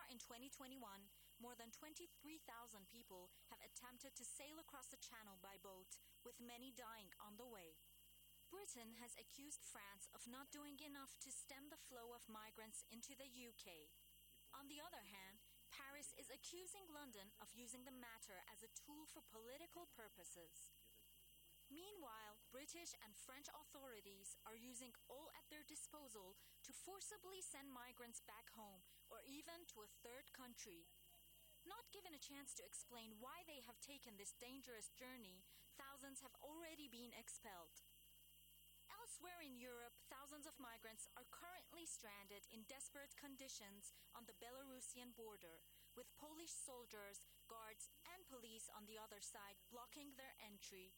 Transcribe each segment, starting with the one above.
in 2021, more than 23,000 people have attempted to sail across the Channel by boat, with many dying on the way. Britain has accused France of not doing enough to stem the flow of migrants into the UK. On the other hand, Paris is accusing London of using the matter as a tool for political purposes. Meanwhile, British and French authorities are using all at their disposal to forcibly send migrants back home or even to a third country. Not given a chance to explain why they have taken this dangerous journey, thousands have already been expelled. Elsewhere in Europe, thousands of migrants are currently stranded in desperate conditions on the Belarusian border, with Polish soldiers, guards, and police on the other side blocking their entry.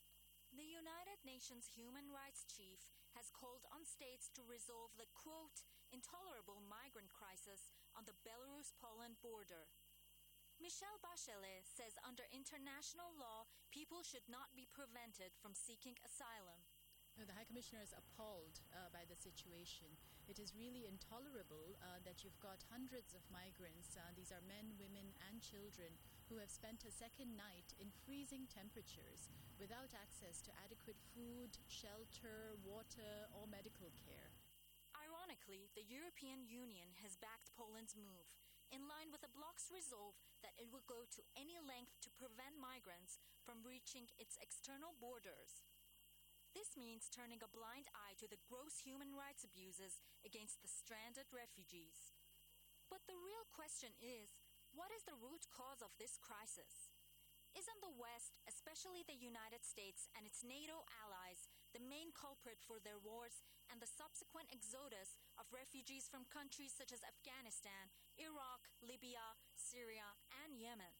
The United Nations Human Rights Chief has called on states to resolve the, quote, intolerable migrant crisis on the Belarus-Poland border. Michelle Bachelet says under international law, people should not be prevented from seeking asylum. The High Commissioner is appalled by the situation. It is really intolerable that you've got hundreds of migrants, these are men, women and children, who have spent a second night in freezing temperatures without access to adequate food, shelter, water or medical care. Ironically, the European Union has backed Poland's move, in line with the bloc's resolve that it will go to any length to prevent migrants from reaching its external borders. This means turning a blind eye to the gross human rights abuses against the stranded refugees. But the real question is, what is the root cause of this crisis? Isn't the West, especially the United States and its NATO allies, the main culprit for their wars and the subsequent exodus of refugees from countries such as Afghanistan, Iraq, Libya, Syria, and Yemen?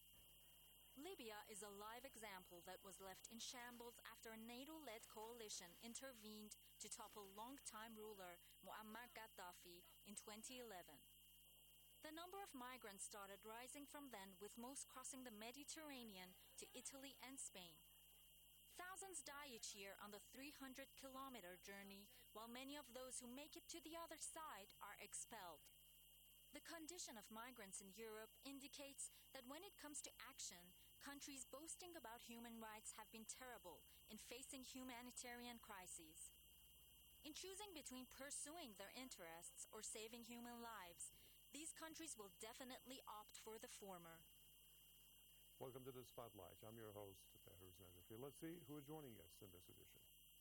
Libya is a live example that was left in shambles after a NATO-led coalition intervened to topple long-time ruler Muammar Gaddafi in 2011. The number of migrants started rising from then, with most crossing the Mediterranean to Italy and Spain. Thousands die each year on the 300-kilometer journey, while many of those who make it to the other side are expelled. The condition of migrants in Europe indicates that when it comes to action, countries boasting about human rights have been terrible in facing humanitarian crises. In choosing between pursuing their interests or saving human lives, these countries will definitely opt for the former. Welcome to the Spotlight. I'm your host, Behruz Nazafi. Let's see who is joining us in this edition.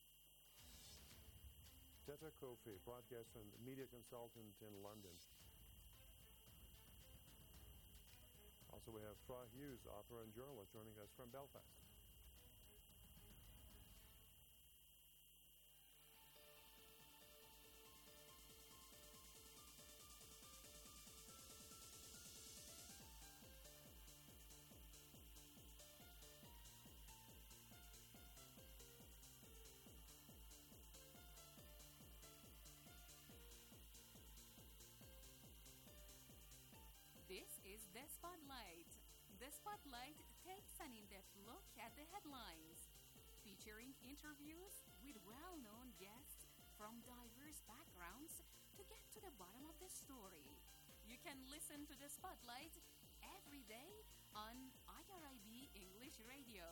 Teta Kofi, broadcaster and media consultant in London. Also, we have Fra Hughes, author and journalist, joining us from Belfast. This is The Spotlight. The Spotlight takes an in-depth look at the headlines, featuring interviews with well-known guests from diverse backgrounds to get to the bottom of the story. You can listen to The Spotlight every day on IRIB English Radio.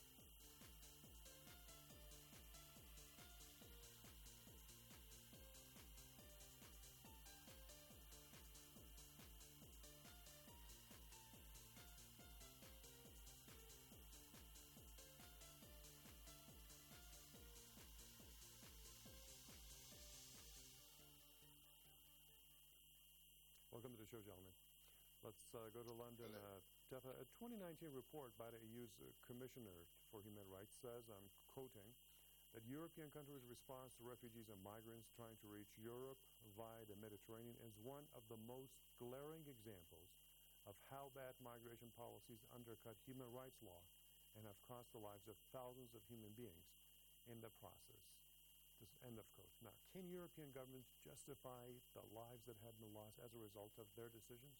Welcome to the show, gentlemen. Let's go to London. Teta, a 2019 report by the EU's Commissioner for Human Rights says, I'm quoting, that European countries' response to refugees and migrants trying to reach Europe via the Mediterranean is one of the most glaring examples of how bad migration policies undercut human rights law and have cost the lives of thousands of human beings in the process. This end of quote. Now, can European governments justify the lives that have been lost as a result of their decisions?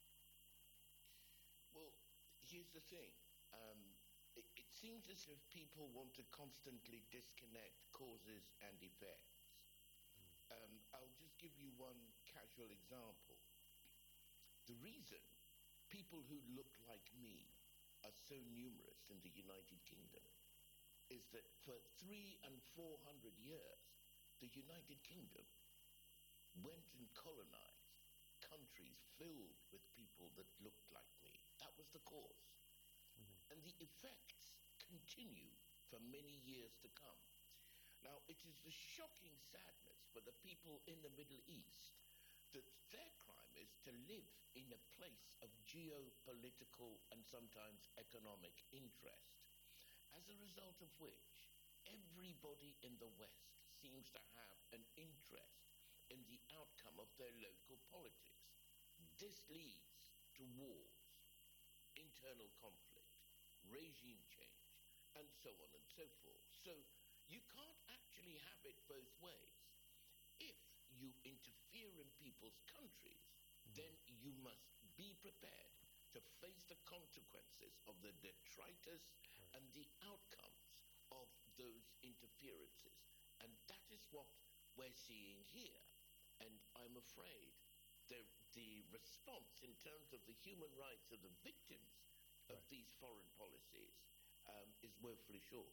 Well, here's the thing. It seems as if people want to constantly disconnect causes and effects. I'll just give you one casual example. The reason people who look like me are so numerous in the United Kingdom is that for 300 and 400 years, the United Kingdom went and colonized countries filled with people that looked like me. That was the cause. And the effects continue for many years to come. Now, it is the shocking sadness for the people in the Middle East that their crime is to live in a place of geopolitical and sometimes economic interest, as a result of which everybody in the West seems to have an interest in the outcome of their local politics. This leads to wars, internal conflict, regime change, and so on and so forth. So you can't actually have it both ways. If you interfere in people's countries, then you must be prepared to face the consequences of the detritus and the outcomes of those interferences. And that is what we're seeing here. And I'm afraid the response in terms of the human rights of the victims of these foreign policies is woefully short.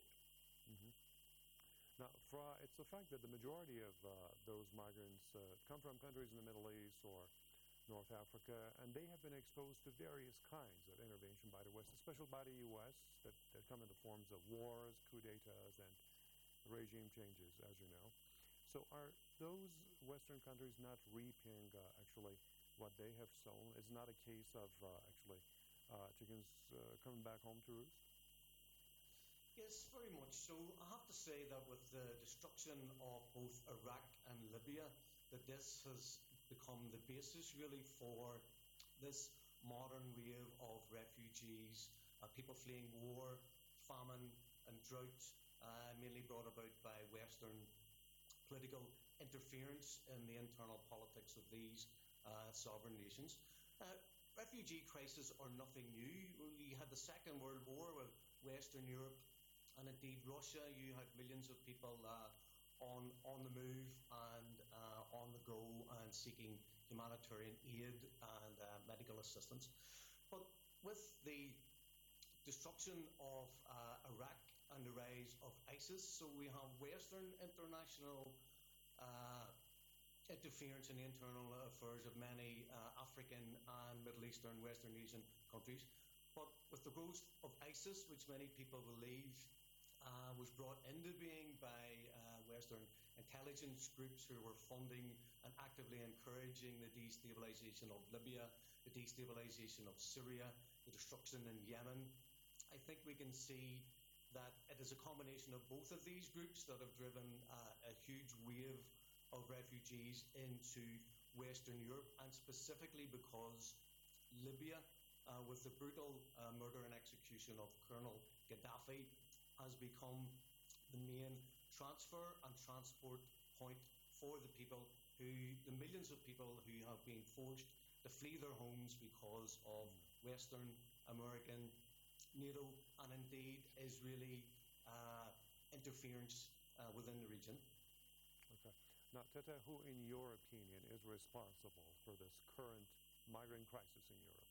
Now, Fra, it's a fact that the majority of those migrants come from countries in the Middle East or North Africa, and they have been exposed to various kinds of intervention by the West, especially by the U.S., that come in the forms of wars, coup d'etats, and regime changes, as you know. So are those Western countries not reaping, actually, what they have sown? It's not a case of, chickens coming back home to roost? Yes, very much so. I have to say that with the destruction of both Iraq and Libya, that this has become the basis really for this modern wave of refugees, people fleeing war, famine and drought, mainly brought about by Western political interference in the internal politics of these sovereign nations. Refugee crises are nothing new. We had the Second World War with Western Europe and indeed Russia. You had millions of people on the move and on the go and seeking humanitarian aid and medical assistance. But with the destruction of Iraq and the rise of ISIS, so we have Western international interference in the internal affairs of many African and Middle Eastern, Western Asian countries. But with the growth of ISIS, which many people believe was brought into being by Western intelligence groups who were funding and actively encouraging the destabilization of Libya, the destabilization of Syria, the destruction in Yemen, I think we can see that it is a combination of both of these groups that have driven a huge wave of refugees into Western Europe, and specifically because Libya, with the brutal murder and execution of Colonel Gaddafi, has become the main transfer and transport point for the millions of people who have been forced to flee their homes because of Western, American, NATO, and indeed Israeli interference within the region. Okay. Now, Tete, who, in your opinion, is responsible for this current migrant crisis in Europe?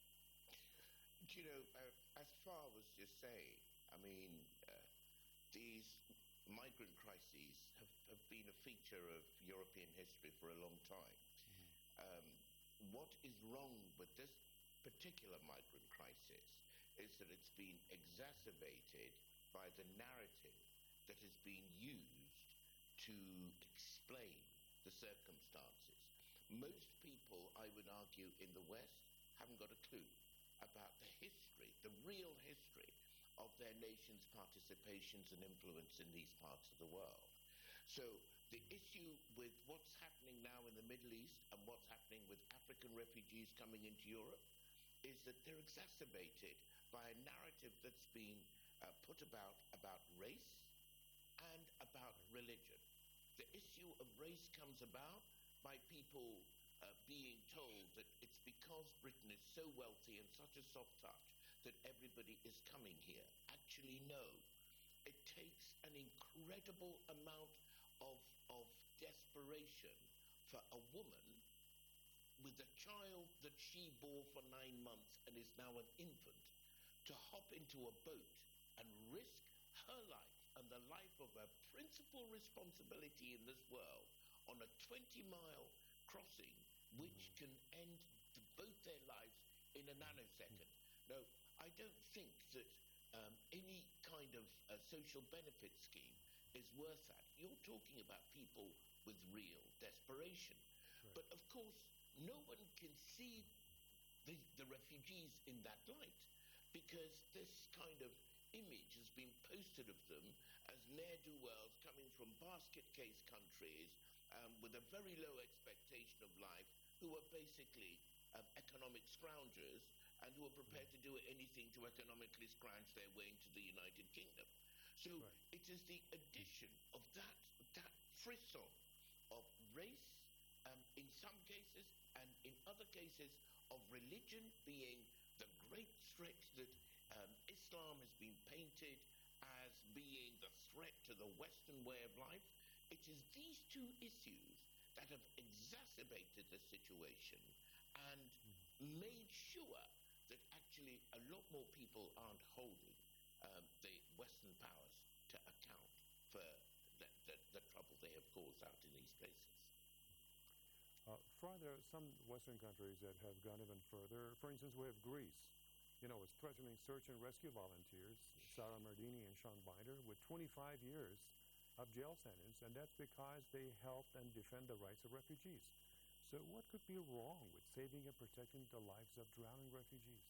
You know, as Far was just saying, I mean, these migrant crises have been a feature of European history for a long time. What is wrong with this particular migrant crisis is that it's been exacerbated by the narrative that has been used to explain the circumstances. Most people, I would argue, in the West haven't got a clue about the history, the real history of their nation's participations and influence in these parts of the world. So the issue with what's happening now in the Middle East and what's happening with African refugees coming into Europe is that they're exacerbated by a narrative that's been put about race and about religion. The issue of race comes about by people being told that it's because Britain is so wealthy and such a soft touch that everybody is coming here. Actually, no. It takes an incredible amount of desperation for a woman with a child that she bore for 9 months and is now an infant, to hop into a boat and risk her life and the life of her principal responsibility in this world on a 20-mile crossing, which can end both their lives in a nanosecond. No, I don't think that any kind of social benefit scheme is worth that. You're talking about people with real desperation. Right. But of course, no one can see the refugees in that light, because this kind of image has been posted of them as ne'er-do-wells coming from basket case countries with a very low expectation of life, who are basically economic scroungers and who are prepared to do anything to economically scrounge their way into the United Kingdom. So it is the addition of that frisson of race in some cases, and in other cases of religion being the great threat that Islam has been painted as being the threat to the Western way of life. It is these two issues that have exacerbated the situation and made sure that actually a lot more people aren't holding the Western powers to account for the trouble they have caused out in these places. Fry, there are some Western countries that have gone even further. For instance, we have Greece. It's threatening search and rescue volunteers, Sarah Mardini and Sean Binder, with 25 years of jail sentence, and that's because they help and defend the rights of refugees. So what could be wrong with saving and protecting the lives of drowning refugees?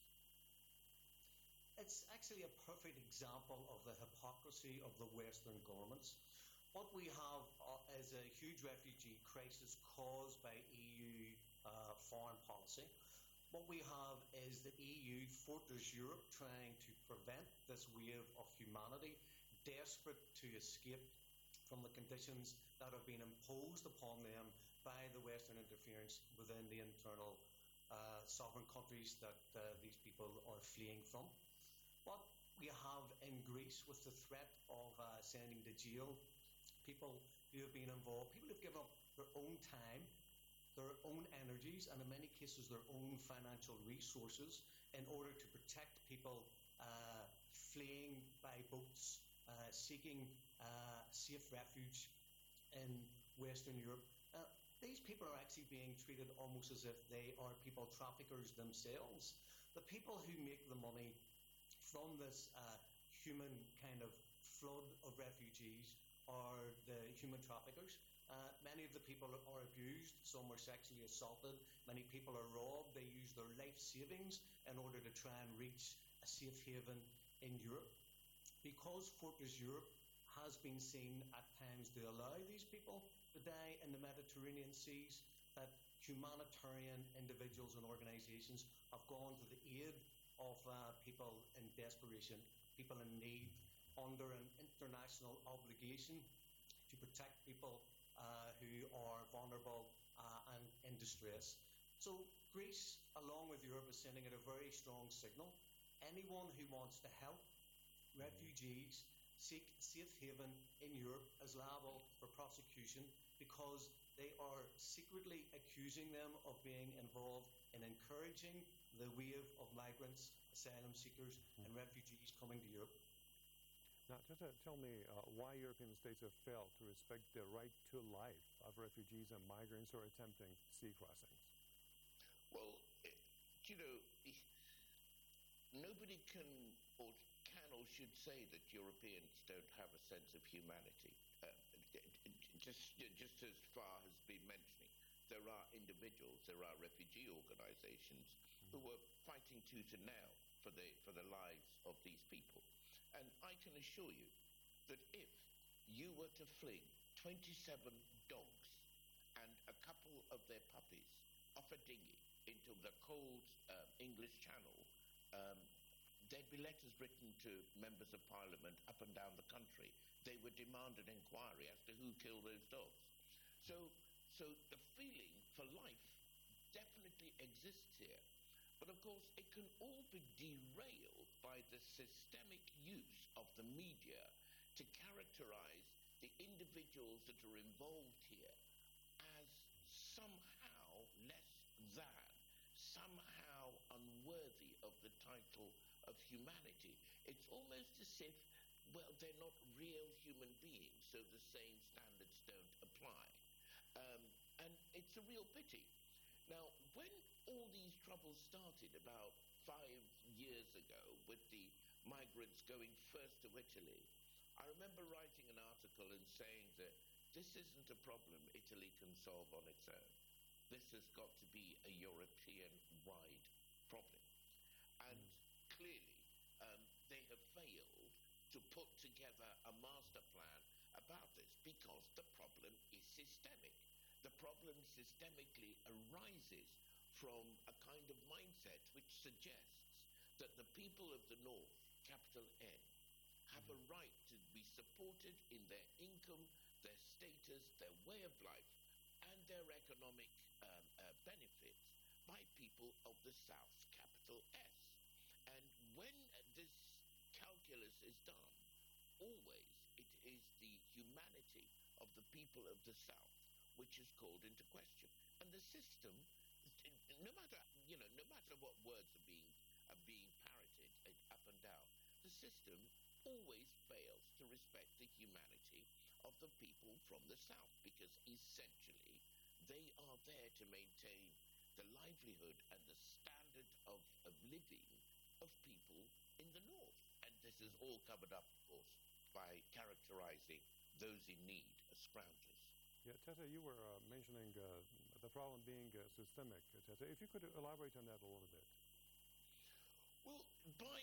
It's actually a perfect example of the hypocrisy of the Western governments. What we have is a huge refugee crisis caused by EU foreign policy. What we have is the EU, Fortress Europe, trying to prevent this wave of humanity, desperate to escape from the conditions that have been imposed upon them by the Western interference within the internal sovereign countries that these people are fleeing from. What we have in Greece with the threat of sending to jail people who have been involved, people who've given up their own time, their own energies, and in many cases their own financial resources in order to protect people fleeing by boats, seeking safe refuge in Western Europe. These people are actually being treated almost as if they are people traffickers themselves. The people who make the money from this human kind of flood of refugees are the human traffickers. Many of the people are abused, some are sexually assaulted, many people are robbed. They use their life savings in order to try and reach a safe haven in Europe. Because Fortress Europe has been seen at times to allow these people to die in the Mediterranean seas, that humanitarian individuals and organisations have gone to the aid of people in desperation, people in need, under an international obligation to protect people who are vulnerable and in distress. So Greece, along with Europe, is sending out a very strong signal. Anyone who wants to help refugees seek safe haven in Europe is liable for prosecution, because they are secretly accusing them of being involved in encouraging the wave of migrants, asylum seekers and refugees coming to Europe. Now, just tell me why European states have failed to respect the right to life of refugees and migrants who are attempting sea crossings. Well, nobody can or should say that Europeans don't have a sense of humanity. Just as far has been mentioning, there are individuals, there are refugee organizations who are fighting tooth and nail for the lives of these people. And I can assure you that if you were to fling 27 dogs and a couple of their puppies off a dinghy into the cold English Channel, there'd be letters written to members of parliament up and down the country. They would demand an inquiry as to who killed those dogs. So the feeling for life definitely exists here. But of course, it can all be derailed by the systemic use of the media to characterize the individuals that are involved here as somehow less than somehow unworthy of the title of humanity. It's almost as if, well, they're not real human beings, so the same standards don't apply. And it's a real pity. Now, when all these troubles started about 5 years ago with the migrants going first to Italy, I remember writing an article and saying that this isn't a problem Italy can solve on its own. This has got to be a European-wide problem. And clearly, they have failed to put together a master plan about this because the problem is systemic. The problem systemically arises from a kind of mindset which suggests that the people of the North, capital N, have a right to be supported in their income, their status, their way of life, and their economic benefits by people of the South, capital S. And when this calculus is done, always it is the humanity of the people of the South which is called into question. And the system, no matter what words are being parroted up and down, the system always fails to respect the humanity of the people from the South, because essentially they are there to maintain the livelihood and the standard of living of people in the North. And this is all covered up, of course, by characterizing those in need as scroungers. Yeah, Tete, you were mentioning the problem being systemic. Tete, if you could elaborate on that a little bit. Well, by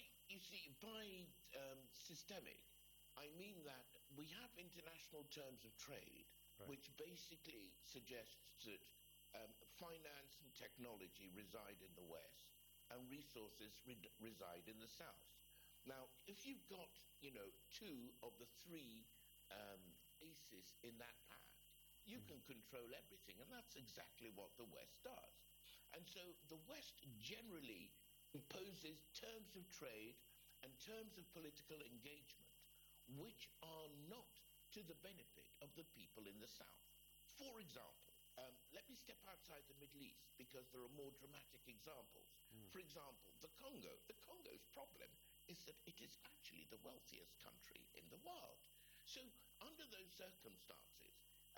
systemic, I mean that we have international terms of trade, Right. which basically suggests that finance and technology reside in the West and resources reside in the South. Now, if you've got, two of the three aces in that pack, you can control everything, and that's exactly what the West does. And so the West generally imposes terms of trade and terms of political engagement which are not to the benefit of the people in the South. For example, let me step outside the Middle East because there are more dramatic examples. For example, the Congo. The Congo's problem is that it is actually the wealthiest country in the world. So under those circumstances,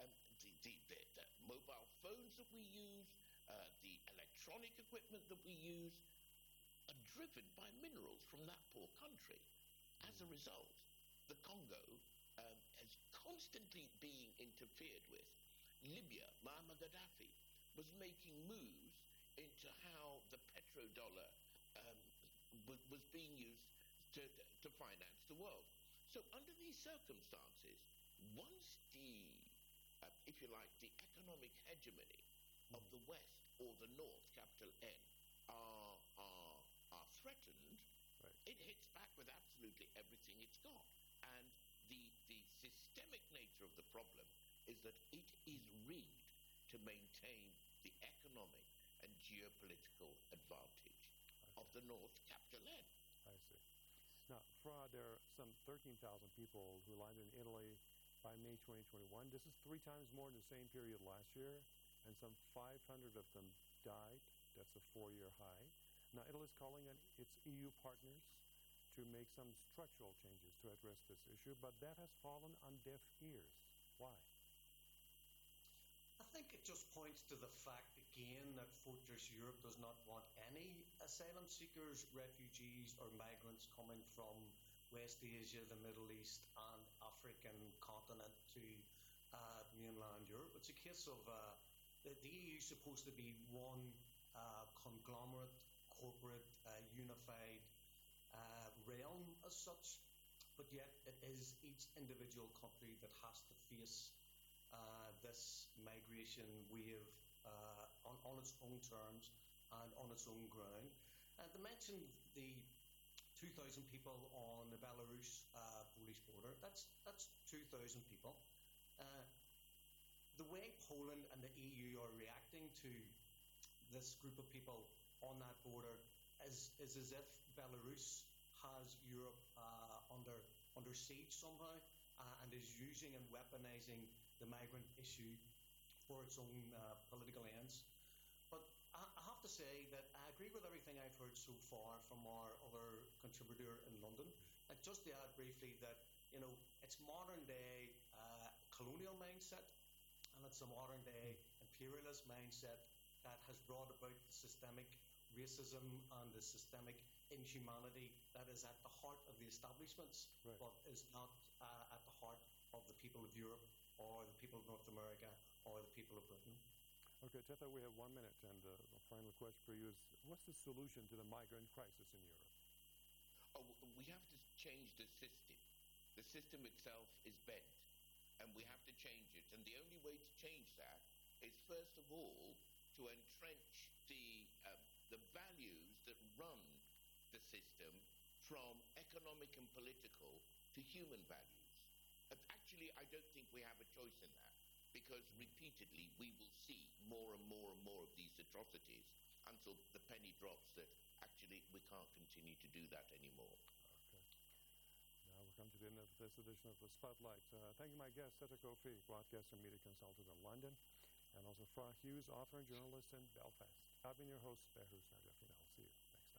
the mobile phones that we use, the electronic equipment that we use, are driven by minerals from that poor country. As a result, the Congo is constantly being interfered with. Libya, Muammar Gaddafi, was making moves into how the petrodollar was being used to finance the world. So under these circumstances, once if you like, the economic hegemony of the West or the North, capital N, are threatened, Right. it hits back with absolutely everything it's got. And the systemic nature of the problem is that it is rigged to maintain the economic and geopolitical advantage of the North, capital N. I see. Now, Fra, there are some 13,000 people who landed in Italy by May 2021. This is 3 times more than the same period last year, and some 500 of them died. That's a 4-year high. Now, Italy is calling on its EU partners to make some structural changes to address this issue, but that has fallen on deaf ears. Why? I think it just points to the fact again that Fortress Europe does not want any asylum seekers, refugees or migrants coming from West Asia, the Middle East and African continent to mainland Europe. It's a case of the EU is supposed to be one conglomerate, corporate, unified realm as such, but yet it is each individual country that has to face this migration wave on its own terms and on its own ground. To mention the 2,000 people on the Belarus-Polish border, that's 2,000 people. The way Poland and the EU are reacting to this group of people on that border is as if Belarus has Europe under siege somehow and is using and weaponizing the migrant issue for its own political ends. But I have to say that I agree with everything I've heard so far from our other contributor in London. And just to add briefly that, it's modern day colonial mindset, and it's a modern day imperialist mindset that has brought about the systemic racism and the systemic inhumanity that is at the heart of the establishments, Right. but is not at the heart of the people of Europe or the people of North America or the people of Britain. Okay, Tetha, we have 1 minute, and the final question for you is, what's the solution to the migrant crisis in Europe? We have to change the system. The system itself is bent, and we have to change it. And the only way to change that is, first of all, to entrench the values that run the system from economic and political to human values. Actually, I don't think we have a choice in that, because repeatedly we will see more and more and more of these atrocities until the penny drops that actually we can't continue to do that anymore. Okay. Now we've come to the end of this edition of The Spotlight. Thank you, my guest, Tetha Kofi, broadcaster and media consultant in London, and also Fra Hughes, author and journalist in Belfast. I've been your host, Behruz Najafina. I'll see you next time.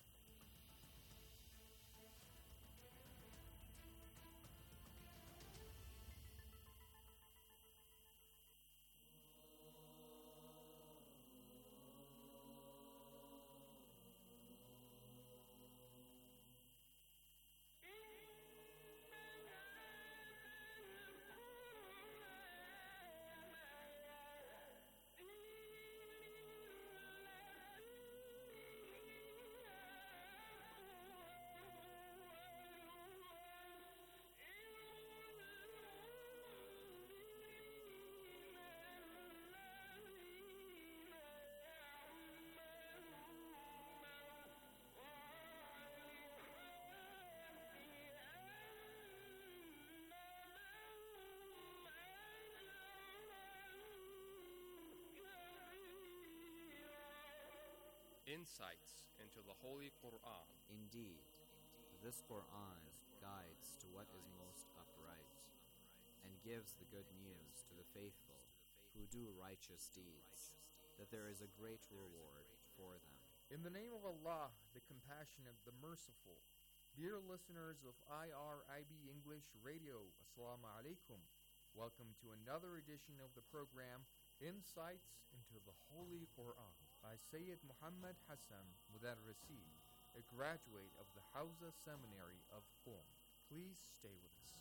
Insights into the Holy Quran. Indeed, this Quran guides to what is most upright, and gives the good news to the faithful who do righteous deeds, that there is a great reward for them. In the name of Allah, the Compassionate, the Merciful. Dear listeners of IRIB English Radio, Assalamu alaikum. Welcome to another edition of the program, Insights into the Holy Quran, by Sayyid Muhammad Hassan Mudarrisi, a graduate of the Hawza Seminary of Qom. Please stay with us.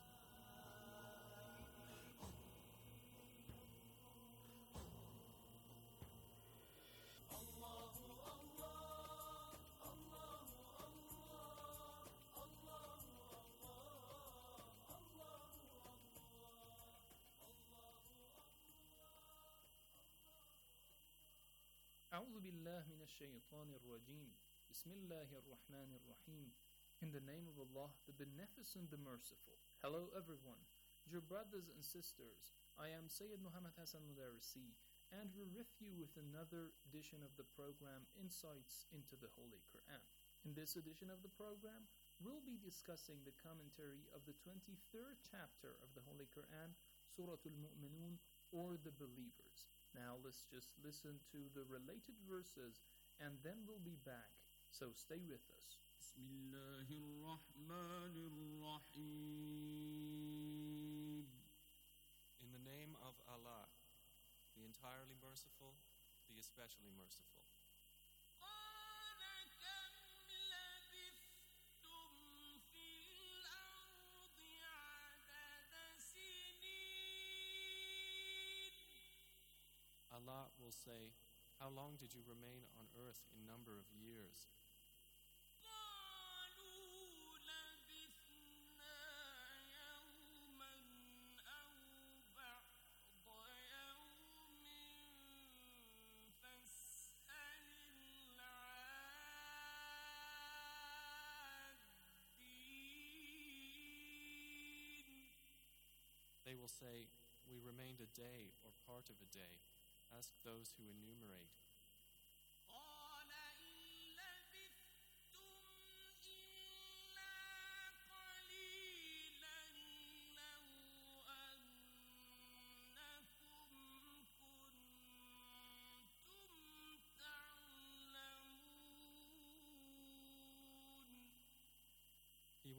أعوذ بالله من الشيطان الرجيم. بسم الله الرحمن الرحيم. In the name of Allah, the Beneficent, the Merciful. Hello everyone, dear brothers and sisters. I am Sayyid Muhammad Hassan Mudarrisi, and we're with you with another edition of the program Insights into the Holy Quran. In this edition of the program, we'll be discussing the commentary of the 23rd chapter of the Holy Quran, Surah Al-Mu'minun, or the Believers. Now let's just listen to the related verses, and then we'll be back. So stay with us. بسم الله الرحمن الرحيم. In the name of Allah, the entirely merciful, the especially merciful. Allah will say, how long did you remain on earth in number of years? They will say, we remained a day or part of a day. Ask those who enumerate.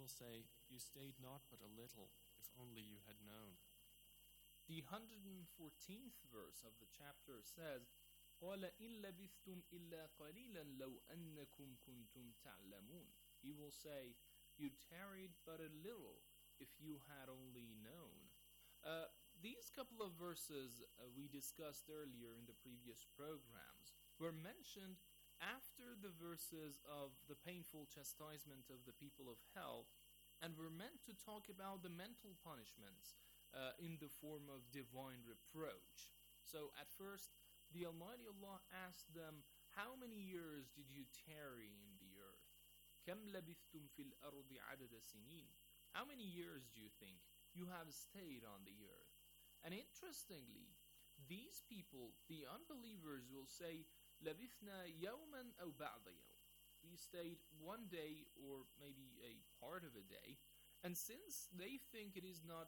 will say, "You stayed not but a little, if only you had known." The 114th verse of the chapter says, قَالَ إِن لَبِثْتُمْ إِلَّا قَلِيلًا لَوْ أَنَّكُمْ كُنْتُمْ تَعْلَمُونَ. He will say, "You tarried but a little, if you had only known." These couple of verses we discussed earlier in the previous programs were mentioned after the verses of the painful chastisement of the people of hell, and were meant to talk about the mental punishments in the form of divine reproach. So at first, the Almighty Allah asked them, "How many years did you tarry in the earth?" كَمْ لَبِثْتُمْ فِي الْأَرْضِ عَدَدَ سِنِينَ. How many years do you think you have stayed on the earth? And interestingly, these people, the unbelievers, will say, لَبِثْنَا يَوْمًا أَوْ بَعْضَ يَوْمٍ. We stayed one day or maybe a part of a day. And since they think it is not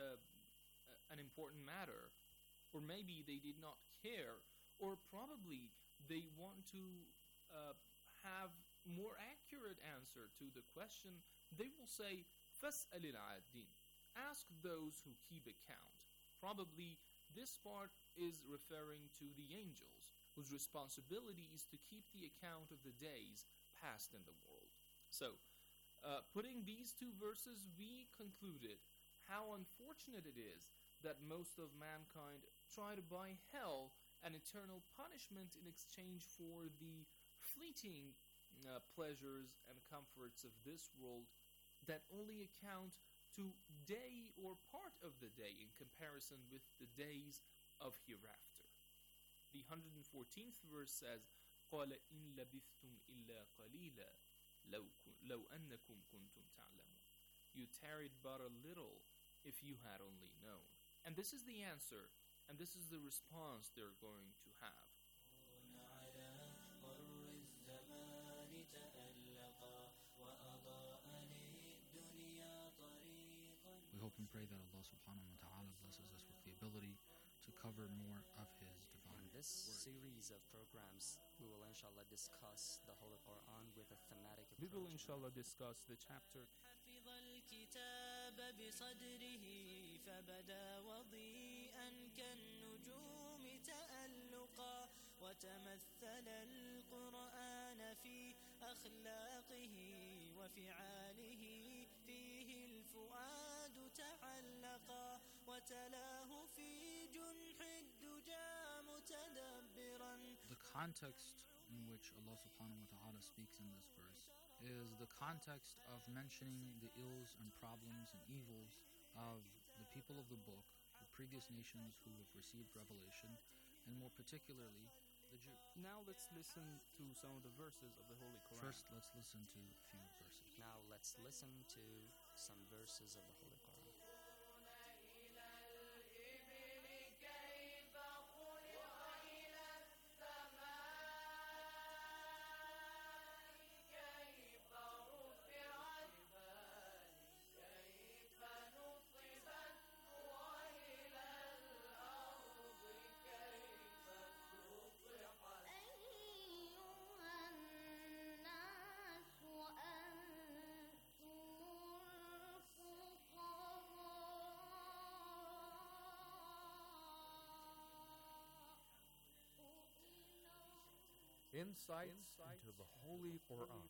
an important matter, or maybe they did not care, or probably they want to have more accurate answer to the question, they will say, فَاسْأَلِ الْعَادِينَ. Ask those who keep account. Probably this part is referring to the angels, whose responsibility is to keep the account of the days passed in the world. So, putting these two verses, we concluded how unfortunate it is that most of mankind try to buy hell and eternal punishment in exchange for the fleeting pleasures and comforts of this world that only account to day or part of the day in comparison with the days of hereafter. The 114th verse says, قَالَ إِن لَبِثْتُمْ إِلَّا قَلِيلًا لَوْ أَنَّكُمْ كُنْتُمْ تَعْلَمُونَ. You tarried but a little, if you had only known. And this is the answer, and this is the response they're going to have. We hope and pray that Allah subhanahu wa ta'ala blesses us with the ability to cover more of His divine In this series of programs, we will inshallah discuss the Holy Quran with a thematic approach. We will inshallah discuss the chapter حفظ الكتاب بصدره فبدا وضيئا كالنجوم تألقا وتمثل القرآن في أخلاقه وفعاله فيه الفؤاد تعلقا وتلاه في جنح الدجى متدبرا. The context in which Allah subhanahu wa ta'ala speaks in this verse is the context of mentioning the ills and problems and evils of the people of the book, the previous nations who have received revelation, and more particularly the Jew. Now let's listen to some of the verses of the Holy Quran. First, let's listen to a few verses. Now let's listen to some verses of the Holy Quran. Insights into the Holy Quran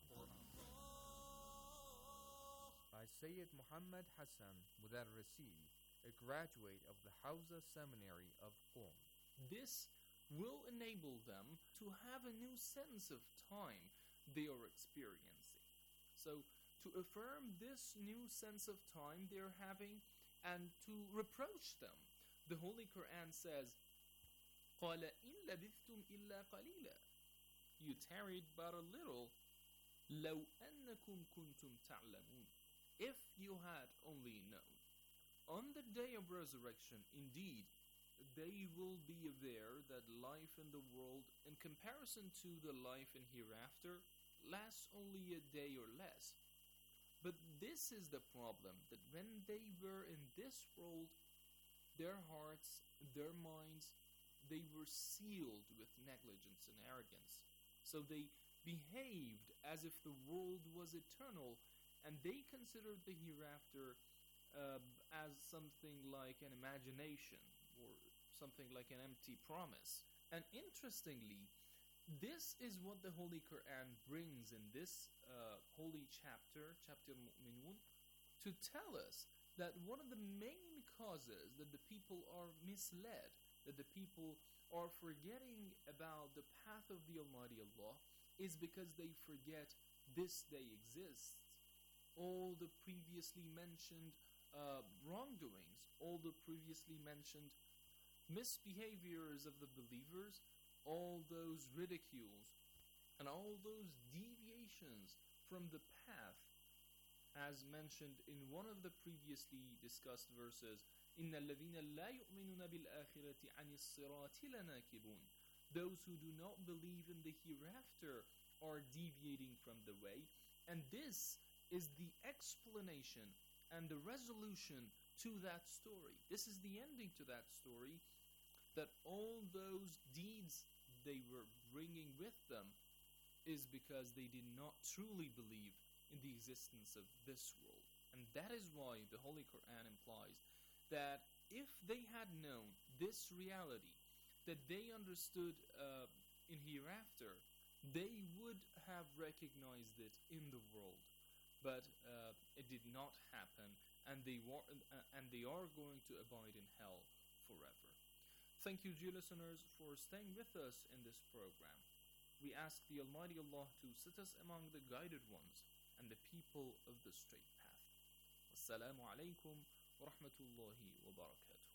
by Sayyid Muhammad Hassan Mudarrisi, a graduate of the Hawza Seminary of Qom. This will enable them to have a new sense of time they are experiencing. So, to affirm this new sense of time they're having and to reproach them, the Holy Quran says, قَالَ إِن لَبِثْتُمْ إِلَّا قَلِيلًا. You tarried but a little, لَوْ أَنَّكُمْ كُنْتُمْ تَعْلَمُونَ. If you had only known. On the day of resurrection, indeed, they will be aware that life in the world, in comparison to the life in hereafter, lasts only a day or less. But this is the problem, that when they were in this world, their hearts, their minds, they were sealed with negligence and arrogance. So they behaved as if the world was eternal and they considered the hereafter as something like an imagination or something like an empty promise. And interestingly, this is what the Holy Quran brings in this holy chapter, Chapter Mu'minun, to tell us that one of the main causes that the people are misled, that the people are forgetting about the path of the Almighty Allah, is because they forget this day exists. All the previously mentioned wrongdoings, all the previously mentioned misbehaviors of the believers, all those ridicules, and all those deviations from the path, as mentioned in one of the previously discussed verses, إِنَّ الَّذِينَ لَا يُؤْمِنُونَ بِالْآخِرَةِ عَنِ الصِّرَاطِ لَنَاكِبُونَ. Those who do not believe in the hereafter are deviating from the way, and this is the explanation and the resolution to that story. This is the ending to that story, that all those deeds they were bringing with them is because they did not truly believe in the existence of this world. And that is why the Holy Quran implies that if they had known this reality, that they understood in hereafter, they would have recognized it in the world. But it did not happen, and they are going to abide in hell forever. Thank you, dear listeners, for staying with us in this program. We ask the Almighty Allah to set us among the guided ones and the people of the straight path. Assalamu alaikum wa rahmatullahi wa barakatuh.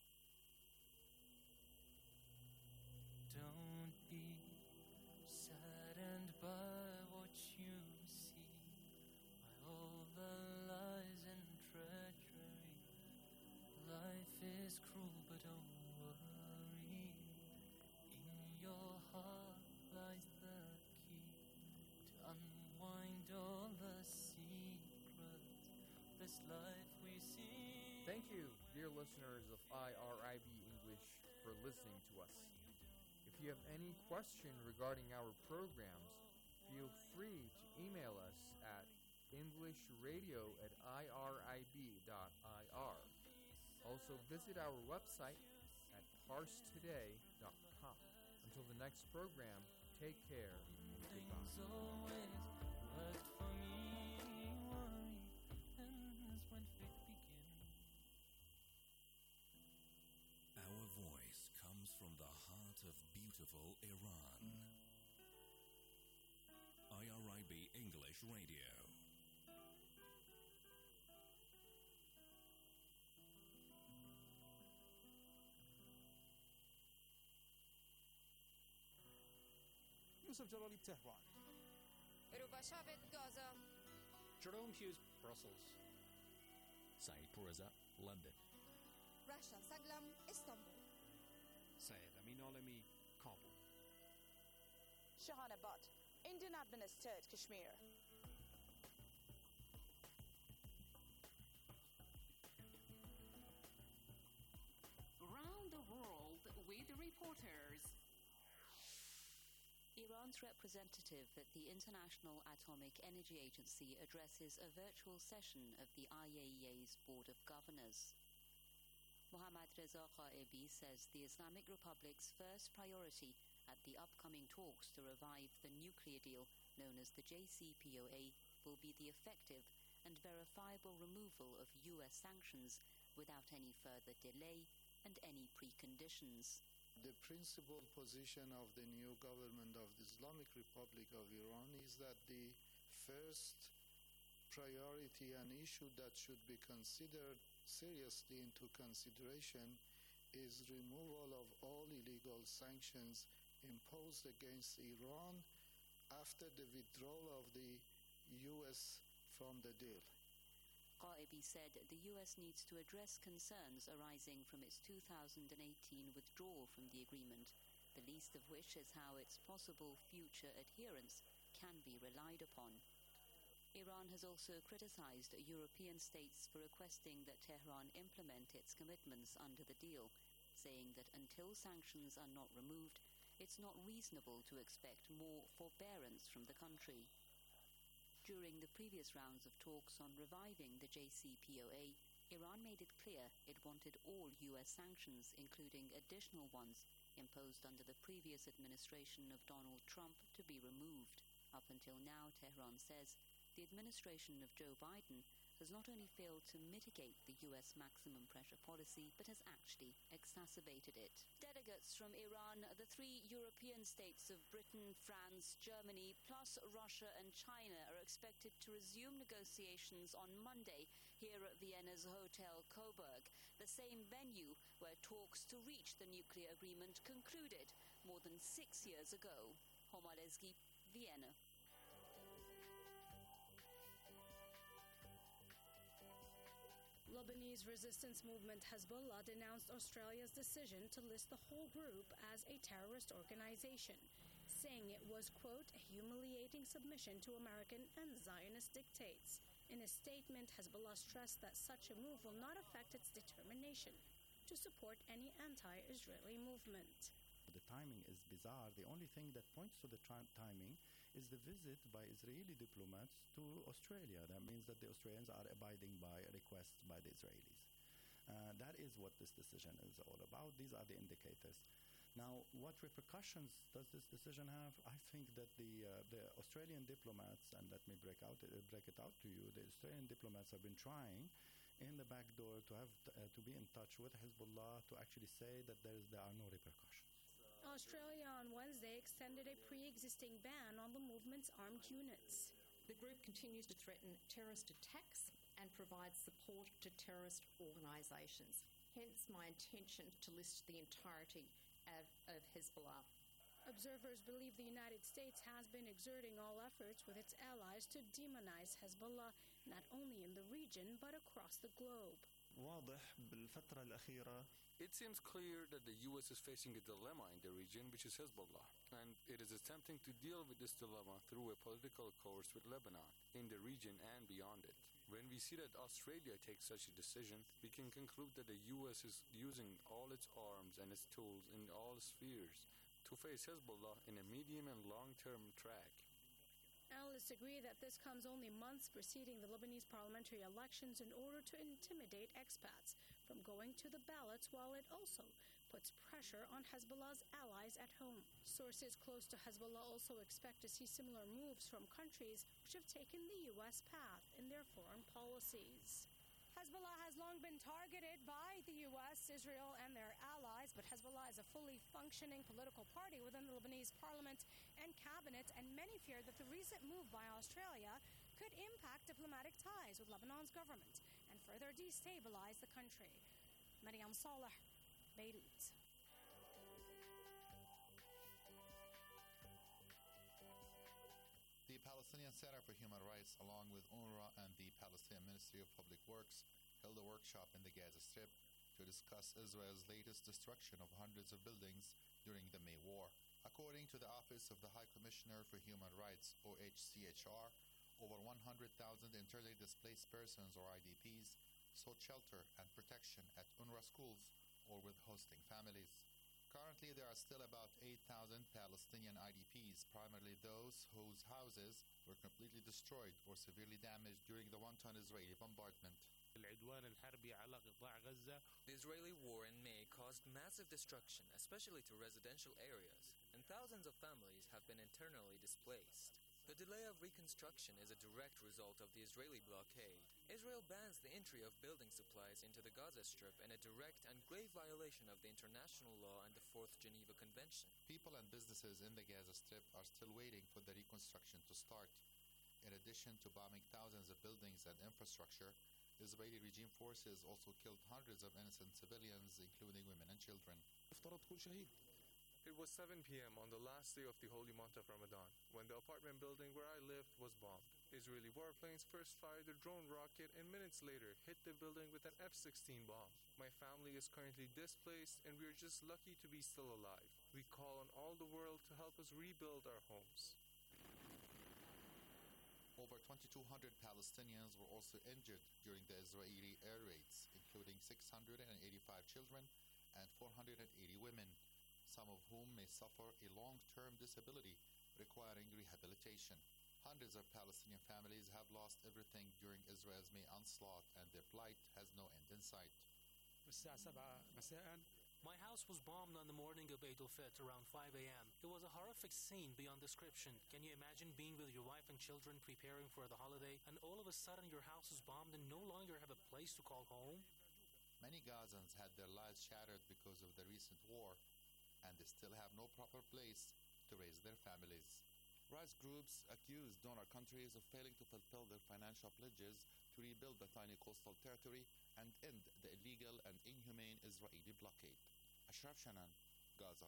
Don't be saddened by what you see, by all the lies and treachery. Life is cruel, but don't worry. In your heart lies the key to unwind all the secrets. This life we see. Thank you, dear listeners of IRIB English, for listening to us. If you have any question regarding our programs, feel free to email us at englishradio@irib.ir. Also visit our website at parstoday.com. Until the next program, take care and goodbye. Always worked for me. Worry ends when faith begins. Our voice comes from the heart of beautiful Iran. IRIB English Radio. Yusuf Jalali, Tehran. Ruba Shaved, Gaza. Jerome Hughes, Brussels. Saeed Pourreza, London. Rasha Saglam, Istanbul. Syed Amin Alami, Kabul. Shahana Butt, Indian administered Kashmir. Around the world with reporters. Iran's representative at the International Atomic Energy Agency addresses a virtual session of the IAEA's Board of Governors. Mohammad Reza Qaebi says the Islamic Republic's first priority at the upcoming talks to revive the nuclear deal known as the JCPOA will be the effective and verifiable removal of US sanctions without any further delay and any preconditions. The principal position of the new government of the Islamic Republic of Iran is that the first priority and issue that should be considered seriously into consideration is removal of all illegal sanctions imposed against Iran after the withdrawal of the US from the deal. Qaebi said the US needs to address concerns arising from its 2018 withdrawal from the agreement, the least of which is how its possible future adherence can be relied upon. Iran has also criticized European states for requesting that Tehran implement its commitments under the deal, saying that until sanctions are not removed, it's not reasonable to expect more forbearance from the country. During During the previous rounds of talks on reviving the JCPOA, Iran made it clear it wanted all U.S. sanctions, including additional ones imposed under the previous administration of Donald Trump, to be removed. Up until now, Tehran says the administration of Joe Biden has not only failed to mitigate the U.S. maximum pressure policy, but has actually exacerbated it. Delegates from Iran, the three European states of Britain, France, Germany, plus Russia and China are expected to resume negotiations on Monday here at Vienna's Hotel Coburg, the same venue where talks to reach the nuclear agreement concluded more than 6 years ago. Homa Lezgi, Vienna. Lebanese resistance movement Hezbollah denounced Australia's decision to list the whole group as a terrorist organization, saying it was, quote, a humiliating submission to American and Zionist dictates. In a statement, Hezbollah stressed that such a move will not affect its determination to support any anti-Israeli movement. The timing is bizarre. The only thing that points to the timing is the visit by Israeli diplomats to Australia. That means that the Australians are abiding by requests by the Israelis. That is what this decision is all about. These are the indicators. Now, what repercussions does this decision have? I think that the Australian diplomats, and let me break it out to you, the Australian diplomats have been trying in the back door to have to be in touch with Hezbollah to actually say that there are no repercussions. Australia on Wednesday extended a pre-existing ban on the movement's armed units. The group continues to threaten terrorist attacks and provide support to terrorist organisations. Hence my intention to list the entirety of Hezbollah. Observers believe the United States has been exerting all efforts with its allies to demonize Hezbollah, not only in the region but across the globe. It seems clear that the U.S. is facing a dilemma in the region, which is Hezbollah, and it is attempting to deal with this dilemma through a political course with Lebanon, in the region and beyond it. When we see that Australia takes such a decision, we can conclude that the U.S. is using all its arms and its tools in all spheres to face Hezbollah in a medium and long-term track. Analysts agree that this comes only months preceding the Lebanese parliamentary elections in order to intimidate expats from going to the ballots, while it also puts pressure on Hezbollah's allies at home. Sources close to Hezbollah also expect to see similar moves from countries which have taken the U.S. path in their foreign policies. Hezbollah has long been targeted by the U.S., Israel, and their allies, but Hezbollah is a fully functioning political party within the Lebanese parliament and cabinet, and many fear that the recent move by Australia could impact diplomatic ties with Lebanon's government and further destabilize the country. Mariam Saleh, Beirut. The Palestinian Center for Human Rights, along with UNRWA and the Palestinian Ministry of Public Works, held a workshop in the Gaza Strip to discuss Israel's latest destruction of hundreds of buildings during the May War. According to the Office of the High Commissioner for Human Rights, OHCHR, over 100,000 internally displaced persons, or IDPs, sought shelter and protection at UNRWA schools or with hosting families. Currently, there are still about 8,000 Palestinian IDPs, primarily those whose houses were completely destroyed or severely damaged during the one-ton Israeli bombardment. The Israeli war in May caused massive destruction, especially to residential areas, and thousands of families have been internally displaced. The delay of reconstruction is a direct result of the Israeli blockade. Israel bans the entry of building supplies into the Gaza Strip in a direct and grave violation of the international law and the Fourth Geneva Convention. People and businesses in the Gaza Strip are still waiting for the reconstruction to start. In addition to bombing thousands of buildings and infrastructure, Israeli regime forces also killed hundreds of innocent civilians, including women and children. It was 7 p.m. on the last day of the holy month of Ramadan, when the apartment building where I lived was bombed. Israeli warplanes first fired a drone rocket and minutes later hit the building with an F-16 bomb. My family is currently displaced and we are just lucky to be still alive. We call on all the world to help us rebuild our homes. Over 2,200 Palestinians were also injured during the Israeli air raids, including 685 children and 480 women, some of whom may suffer a long-term disability requiring rehabilitation. Hundreds of Palestinian families have lost everything during Israel's May onslaught, and their plight has no end in sight. My house was bombed on the morning of Eid al-Fitr around 5 a.m. It was a horrific scene beyond description. Can you imagine being with your wife and children preparing for the holiday, and all of a sudden your house is bombed and no longer have a place to call home? Many Gazans had their lives shattered because of the recent war, and they still have no proper place to raise their families. Rights groups accuse donor countries of failing to fulfill their financial pledges to rebuild the tiny coastal territory and end the illegal and inhumane Israeli blockade. Ashraf Shanan, Gaza.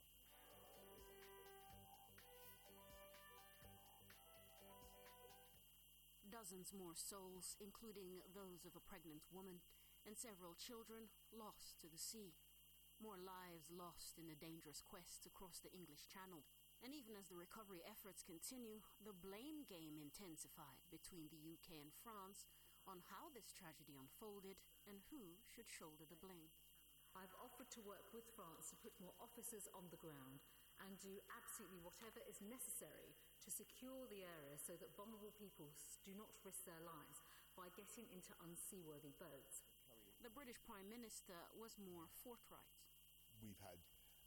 Dozens more souls, including those of a pregnant woman and several children, lost to the sea. More lives lost in the dangerous quest across the English Channel. And even as the recovery efforts continue, the blame game intensified between the UK and France on how this tragedy unfolded and who should shoulder the blame. I've offered to work with France to put more officers on the ground and do absolutely whatever is necessary to secure the area so that vulnerable people do not risk their lives by getting into unseaworthy boats. The British Prime Minister was more forthright. We've had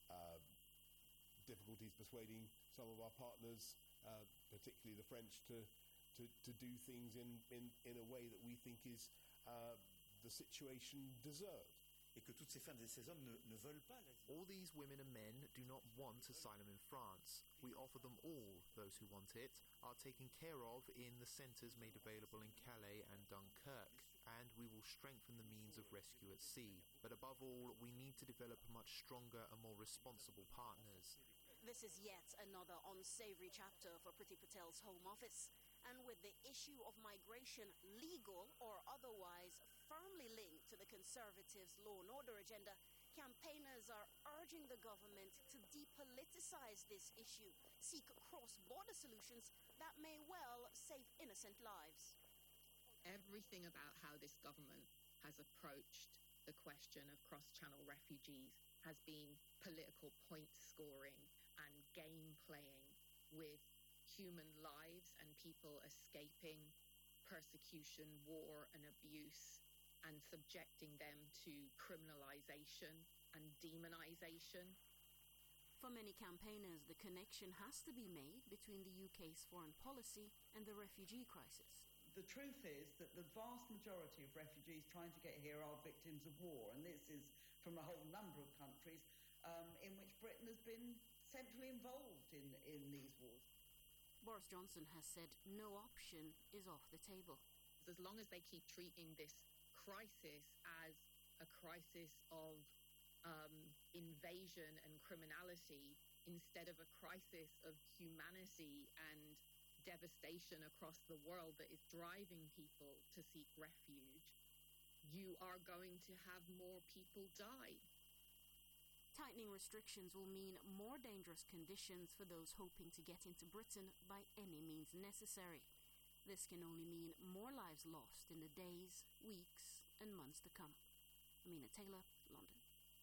difficulties persuading some of our partners, particularly the French, to do things in a way that we think is the situation deserves. Et que toutes ces femmes et ces hommes ne veulent pas l'asile. All these women and men do not want asylum in France. We offer them all. Those who want it are taken care of in the centres made available in Calais and Dunkirk, and we will strengthen the means of rescue at sea. But above all, we need to develop much stronger and more responsible partners. This is yet another unsavory chapter for Priti Patel's Home Office. And with the issue of migration, legal or otherwise, firmly linked to the Conservatives' law and order agenda, campaigners are urging the government to depoliticize this issue, seek cross-border solutions that may well save innocent lives. Everything about how this government has approached the question of cross-channel refugees has been political point scoring and game playing with human lives and people escaping persecution, war and abuse, and subjecting them to criminalization and demonization. For many campaigners, the connection has to be made between the UK's foreign policy and the refugee crisis. The truth is that the vast majority of refugees trying to get here are victims of war, and this is from a whole number of countries in which Britain has been centrally involved in these wars. Boris Johnson has said no option is off the table. As long as they keep treating this crisis as a crisis of invasion and criminality instead of a crisis of humanity and devastation across the world that is driving people to seek refuge, you are going to have more people die. Tightening restrictions will mean more dangerous conditions for those hoping to get into Britain by any means necessary. This can only mean more lives lost in the days, weeks, and months to come. Amina Taylor, London.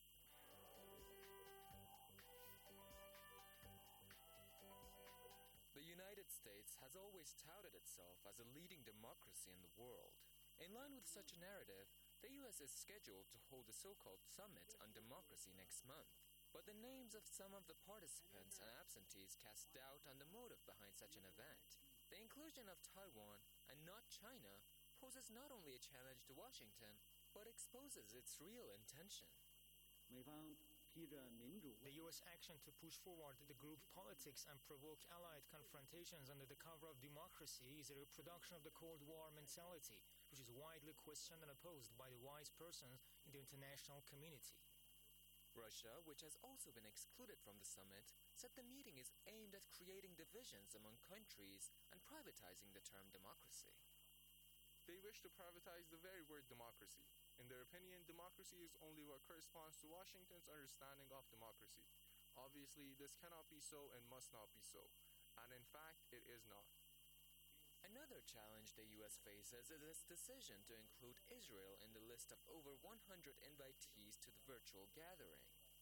The United States has always touted itself as a leading democracy in the world. In line with such a narrative, the U.S. is scheduled to hold a so-called summit on democracy next month. But the names of some of the participants and absentees cast doubt on the motive behind such an event. The inclusion of Taiwan and not China poses not only a challenge to Washington, but exposes its real intention. The U.S. action to push forward the group politics and provoke allied confrontations under the cover of democracy is a reproduction of the Cold War mentality, which is widely questioned and opposed by the wise persons in the international community. Russia, which has also been excluded from the summit, said the meeting is aimed at creating divisions among countries and privatizing the term democracy. They wish to privatize the very word democracy. In their opinion, democracy is only what corresponds to Washington's understanding of democracy. Obviously, this cannot be so and must not be so. And in fact, it is not. Another challenge the U.S. faces is its decision to include Israel in the list of over 100 invitees to the virtual gathering.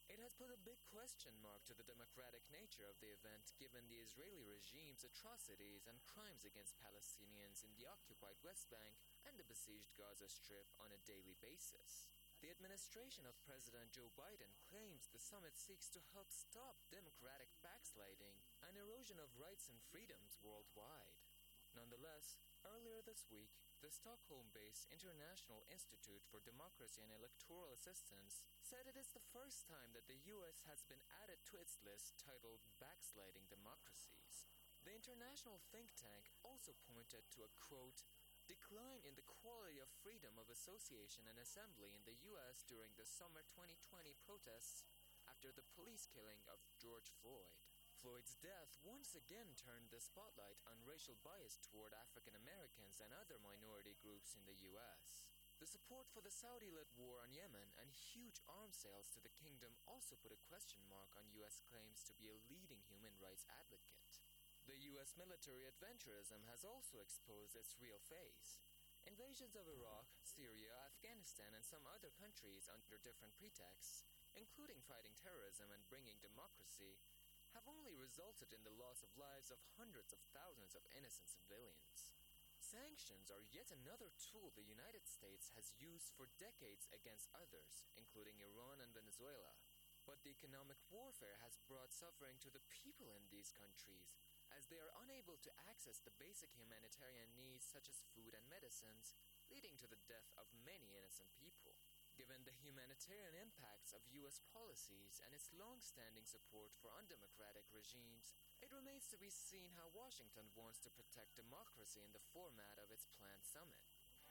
It has put a big question mark to the democratic nature of the event given the Israeli regime's atrocities and crimes against Palestinians in the occupied West Bank and the besieged Gaza Strip on a daily basis. The administration of President Joe Biden claims the summit seeks to help stop democratic backsliding and erosion of rights and freedoms worldwide. Nonetheless, earlier this week, the Stockholm-based International Institute for Democracy and Electoral Assistance said it is the first time that the U.S. has been added to its list titled Backsliding Democracies. The international think tank also pointed to a, quote, decline in the quality of freedom of association and assembly in the U.S. during the summer 2020 protests after the police killing of George Floyd. Floyd's death once again turned the spotlight on racial bias toward African Americans and other minority groups in the U.S. The support for the Saudi-led war on Yemen and huge arms sales to the kingdom also put a question mark on U.S. claims to be a leading human rights advocate. The U.S. military adventurism has also exposed its real face. Invasions of Iraq, Syria, Afghanistan, and some other countries under different pretexts, including fighting terrorism and bringing democracy, have only resulted in the loss of lives of hundreds of thousands of innocent civilians. Sanctions are yet another tool the United States has used for decades against others, including Iran and Venezuela. But the economic warfare has brought suffering to the people in these countries, as they are unable to access the basic humanitarian needs such as food and medicines, leading to the death of many innocent people. Given the humanitarian impacts of U.S. policies and its long-standing support for undemocratic regimes, it remains to be seen how Washington wants to protect democracy in the format of its planned summit.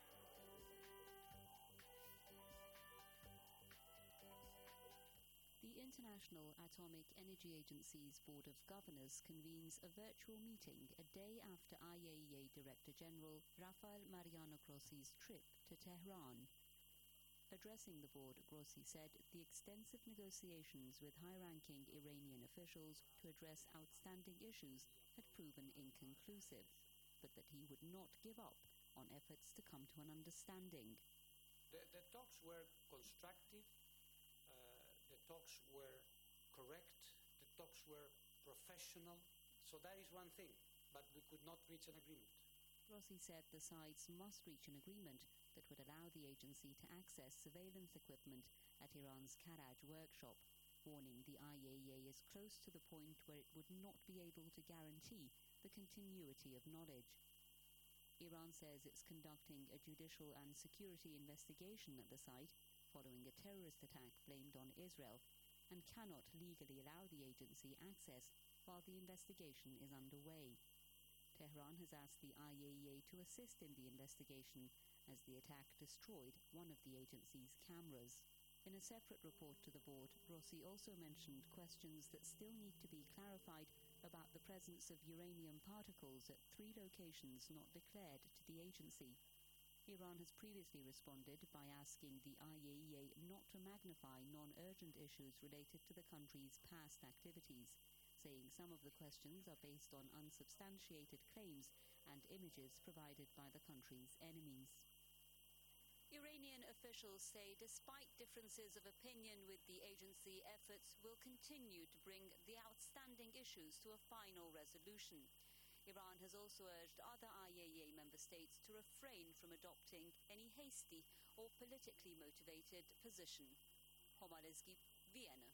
The International Atomic Energy Agency's Board of Governors convenes a virtual meeting a day after IAEA Director General Rafael Mariano Grossi's trip to Tehran. Addressing the board, Grossi said the extensive negotiations with high-ranking Iranian officials to address outstanding issues had proven inconclusive, but that he would not give up on efforts to come to an understanding. The talks were constructive, the talks were correct, the talks were professional, so that is one thing, but we could not reach an agreement. Grossi said the sides must reach an agreement that would allow the agency to access surveillance equipment at Iran's Karaj workshop, warning the IAEA is close to the point where it would not be able to guarantee the continuity of knowledge. Iran says it's conducting a judicial and security investigation at the site following a terrorist attack blamed on Israel, and cannot legally allow the agency access while the investigation is underway. Tehran has asked the IAEA to assist in the investigation as the attack destroyed one of the agency's cameras. In a separate report to the board, Grossi also mentioned questions that still need to be clarified about the presence of uranium particles at 3 locations not declared to the agency. Iran has previously responded by asking the IAEA not to magnify non-urgent issues related to the country's past activities, saying some of the questions are based on unsubstantiated claims and images provided by the country's enemies. Iranian officials say despite differences of opinion with the agency, efforts will continue to bring the outstanding issues to a final resolution. Iran has also urged other IAEA member states to refrain from adopting any hasty or politically motivated position. Homalesky, Vienna.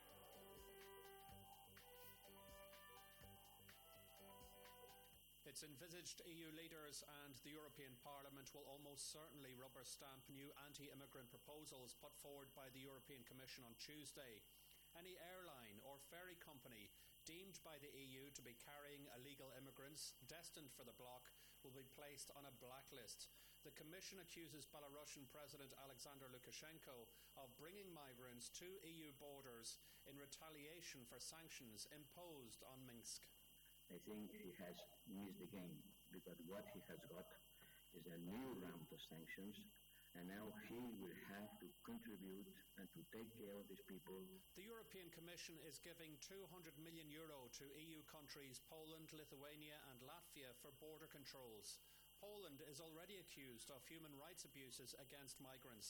It's envisaged EU leaders and the European Parliament will almost certainly rubber stamp new anti-immigrant proposals put forward by the European Commission on Tuesday. Any airline or ferry company deemed by the EU to be carrying illegal immigrants destined for the bloc will be placed on a blacklist. The Commission accuses Belarusian President Alexander Lukashenko of bringing migrants to EU borders in retaliation for sanctions imposed on Minsk. I think he has missed the game, because what he has got is a new round of sanctions, and now he will have to contribute and to take care of these people. The European Commission is giving €200 million to EU countries Poland, Lithuania and Latvia for border controls. Poland is already accused of human rights abuses against migrants.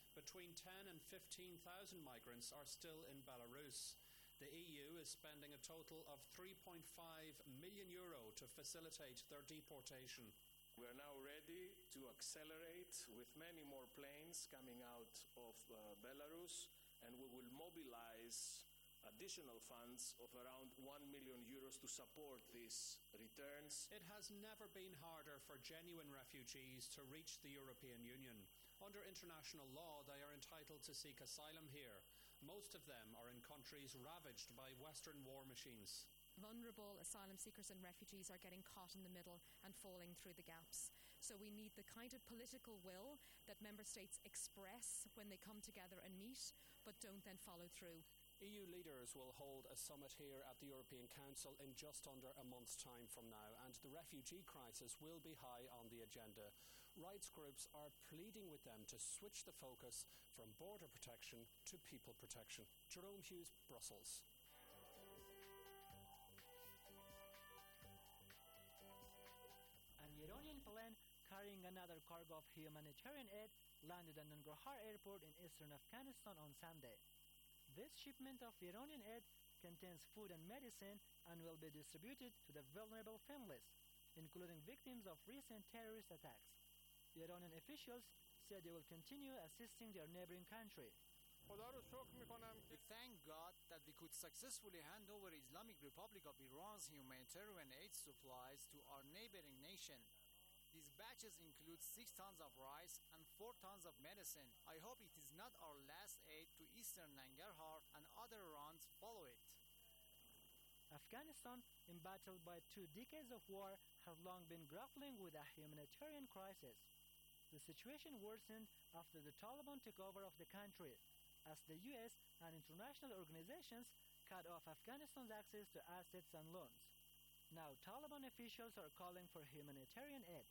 between 10 and 15,000 migrants are still in Belarus. The EU is spending a total of €3.5 million to facilitate their deportation. We are now ready to accelerate with many more planes coming out of Belarus, and we will mobilize additional funds of around €1 million to support these returns. It has never been harder for genuine refugees to reach the European Union. Under international law, they are entitled to seek asylum here. Most of them are in countries ravaged by Western war machines. Vulnerable asylum seekers and refugees are getting caught in the middle and falling through the gaps. So we need the kind of political will that member states express when they come together and meet, but don't then follow through. EU leaders will hold a summit here at the European Council in just under a month's time from now, and the refugee crisis will be high on the agenda. Rights groups are pleading with them to switch the focus from border protection to people protection. Jerome Hughes, Brussels. An Iranian plane carrying another cargo of humanitarian aid landed at Nangarhar airport in eastern Afghanistan on Sunday. This shipment of Iranian aid contains food and medicine and will be distributed to the vulnerable families, including victims of recent terrorist attacks. The Iranian officials said they will continue assisting their neighboring country. We thank God that we could successfully hand over Islamic Republic of Iran's humanitarian aid supplies to our neighboring nation. These batches include 6 tons of rice and 4 tons of medicine. I hope it is not our last aid to eastern Nangarhar and other runs follow it. Afghanistan, embattled by 2 decades of war, has long been grappling with a humanitarian crisis. The situation worsened after the Taliban took over of the country, as the US and international organizations cut off Afghanistan's access to assets and loans. Now Taliban officials are calling for humanitarian aid.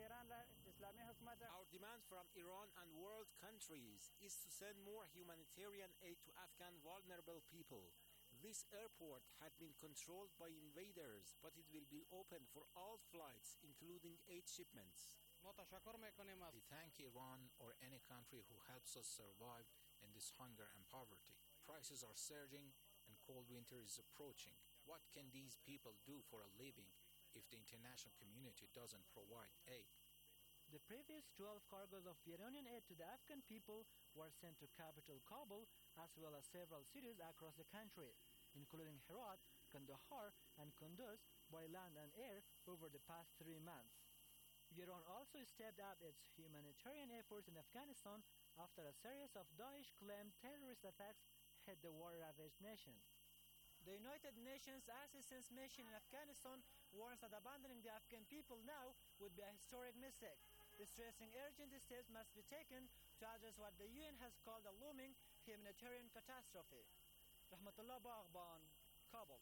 Our demand from Iran and world countries is to send more humanitarian aid to Afghan vulnerable people. This airport had been controlled by invaders, but it will be open for all flights, including aid shipments. We thank Iran or any country who helps us survive in this hunger and poverty. Prices are surging and cold winter is approaching. What can these people do for a living if the international community doesn't provide aid? The previous 12 cargoes of Iranian aid to the Afghan people were sent to capital Kabul, as well as several cities across the country, including Herat, Kandahar, and Kunduz, by land and air over the past 3 months. Iran also stepped up its humanitarian efforts in Afghanistan after a series of Daesh-claimed terrorist attacks hit the war-ravaged nation. The United Nations Assistance Mission in Afghanistan warns that abandoning the Afghan people now would be a historic mistake, stressing urgent steps must be taken to address what the UN has called a looming humanitarian catastrophe. Rahmatullah Baghban, Kabul.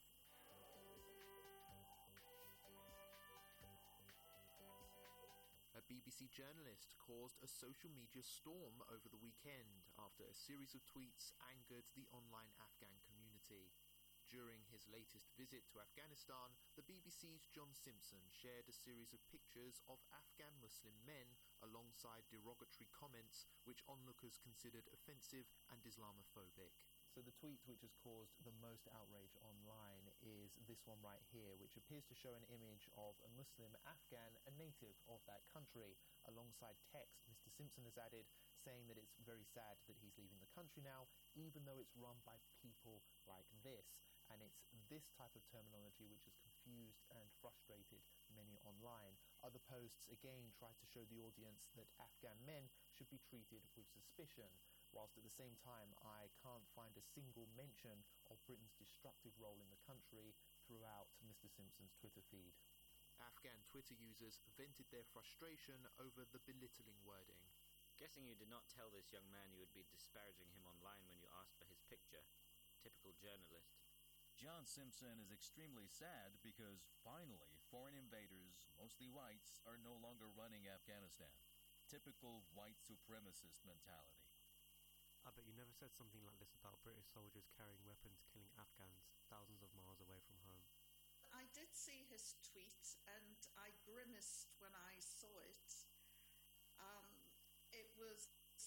A BBC journalist caused a social media storm over the weekend after a series of tweets angered the online Afghan community. During his latest visit to Afghanistan, the BBC's John Simpson shared a series of pictures of Afghan Muslim men alongside derogatory comments which onlookers considered offensive and Islamophobic. So the tweet which has caused the most outrage online is this one right here, which appears to show an image of a Muslim Afghan, a native of that country. Alongside text, Mr. Simpson has added, saying that it's very sad that he's leaving the country now, even though it's run by people like this. And it's this type of terminology which has confused and frustrated many online. Other posts again tried to show the audience that Afghan men should be treated with suspicion, whilst at the same time I can't find a single mention of Britain's destructive role in the country throughout Mr. Simpson's Twitter feed. Afghan Twitter users vented their frustration over the belittling wording. Guessing you did not tell this young man you would be disparaging him online when you asked for his picture. Typical journalist. John Simpson is extremely sad because, finally, foreign invaders, mostly whites, are no longer running Afghanistan. Typical white supremacist mentality. I bet you never said something like this about British soldiers carrying weapons killing Afghans thousands of miles away from home. I did see his tweet and I grimaced when I saw it. It was in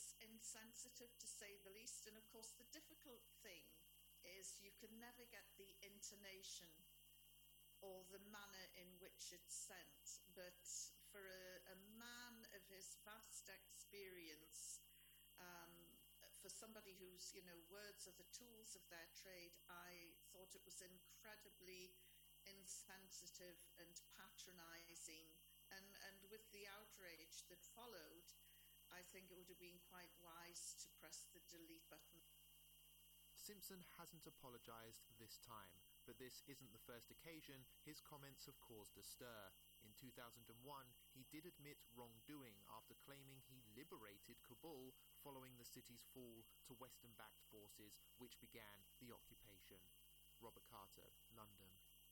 insensitive, to say the least. And of course, the difficult thing is you can never get the intonation or the manner in which it's sent. But for a man of his vast experience, for somebody whose, words are the tools of their trade, I thought it was incredibly insensitive and patronising. And with the outrage that followed, I think it would have been quite wise to press the delete button. Simpson hasn't apologised this time, but this isn't the first occasion his comments have caused a stir. In 2001, he did admit wrongdoing after claiming he liberated Kabul following the city's fall to Western-backed forces, which began the occupation. Robert Carter, London.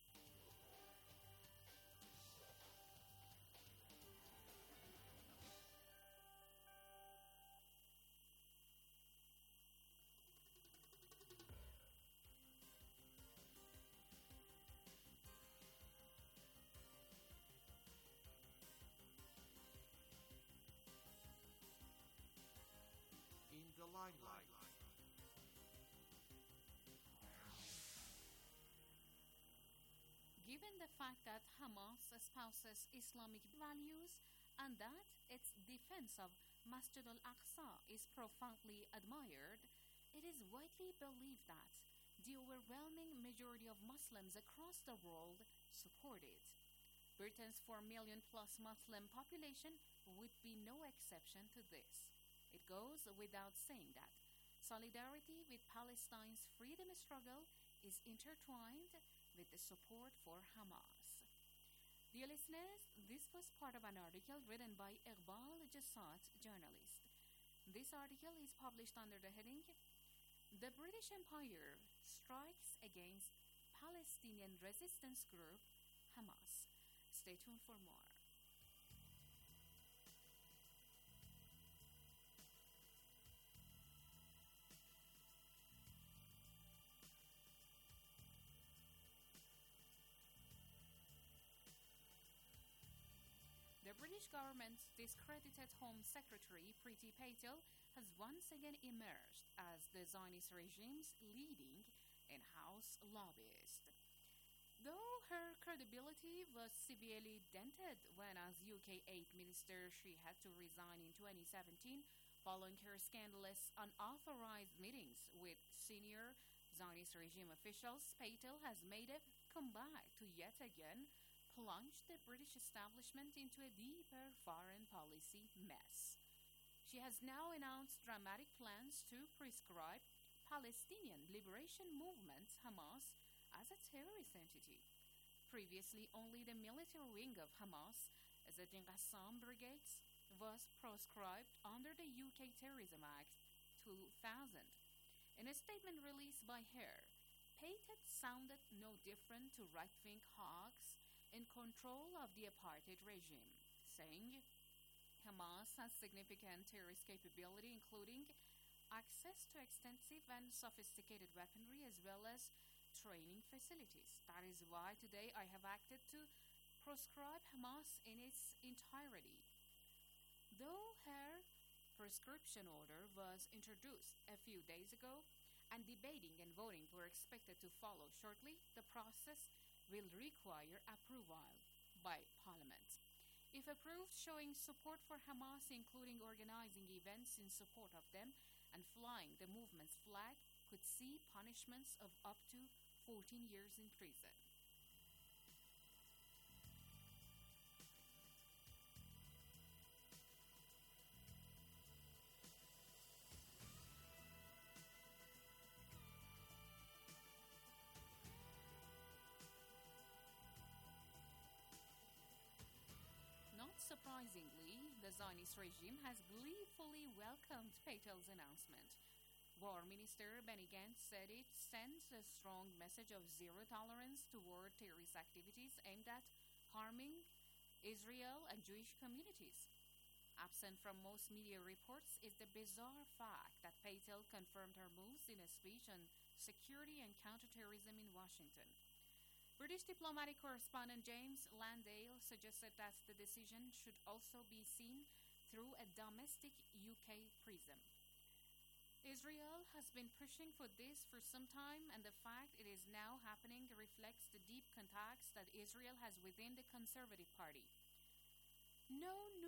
In the limelight. Given the fact that Hamas espouses Islamic values and that its defense of Masjid al-Aqsa is profoundly admired, it is widely believed that the overwhelming majority of Muslims across the world support it. Britain's 4 million-plus Muslim population would be no exception to this. It goes without saying that solidarity with Palestine's freedom struggle is intertwined with the support for Hamas. Dear listeners, this was part of an article written by Iqbal Jassat, journalist. This article is published under the heading, "The British Empire Strikes Against Palestinian Resistance Group, Hamas." Stay tuned for more. The British government's discredited Home Secretary Priti Patel has once again emerged as the Zionist regime's leading in-house lobbyist. Though her credibility was severely dented when, as UK Aid Minister, she had to resign in 2017 following her scandalous unauthorized meetings with senior Zionist regime officials, Patel has made a comeback to yet again plunged the British establishment into a deeper foreign policy mess. She has now announced dramatic plans to prescribe Palestinian Liberation Movement, Hamas, as a terrorist entity. Previously, only the military wing of Hamas, the Qassam Brigades, was proscribed under the UK Terrorism Act 2000. In a statement released by her, Patel sounded no different to right-wing hawks in control of the apartheid regime, saying Hamas has significant terrorist capability, including access to extensive and sophisticated weaponry as well as training facilities. That is why today I have acted to proscribe Hamas in its entirety. Though her proscription order was introduced a few days ago and debating and voting were expected to follow shortly, the process will require approval by Parliament. If approved, showing support for Hamas, including organizing events in support of them and flying the movement's flag, could see punishments of up to 14 years in prison. Surprisingly, the Zionist regime has gleefully welcomed Patel's announcement. War Minister Benny Gantz said it sends a strong message of zero tolerance toward terrorist activities aimed at harming Israel and Jewish communities. Absent from most media reports is the bizarre fact that Patel confirmed her moves in a speech on security and counterterrorism in Washington. British diplomatic correspondent James Landale suggested that the decision should also be seen through a domestic UK prism. Israel has been pushing for this for some time, and the fact it is now happening reflects the deep contacts that Israel has within the Conservative Party. No